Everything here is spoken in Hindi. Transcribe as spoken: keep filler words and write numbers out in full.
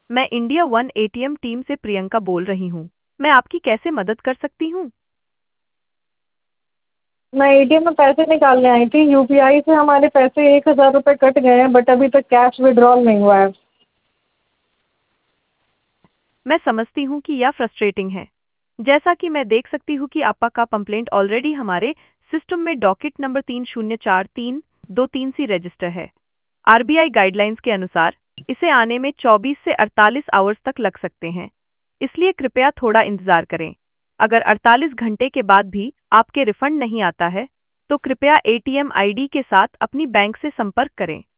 मैं इंडिया वन एटीएम टीम से प्रियंका बोल रही हूँ। मैं आपकी कैसे मदद कर सकती हूँ? मैं एटीएम में पैसे निकालने आई थी। यूपीआई से हमारे पैसे एक हज़ार रुपये कट गए हैं, बट अभी तक कैश विड्रॉल नहीं हुआ है। मैं समझती हूँ कि यह फ्रस्ट्रेटिंग है। जैसा कि मैं देख सकती हूँ कि आपका का कंप्लेंट ऑलरेडी हमारे सिस्टम में डॉकेट नंबर तीन शून्य चार तीन दो तीन सी रजिस्टर है। आरबीआई गाइडलाइंस के अनुसार इसे आने में चौबीस से अड़तालीस आवर्स तक लग सकते हैं, इसलिए कृपया थोड़ा इंतजार करें। अगर अड़तालीस घंटे के बाद भी आपके रिफंड नहीं आता है, तो कृपया एटीएम आईडी के साथ अपनी बैंक से संपर्क करें।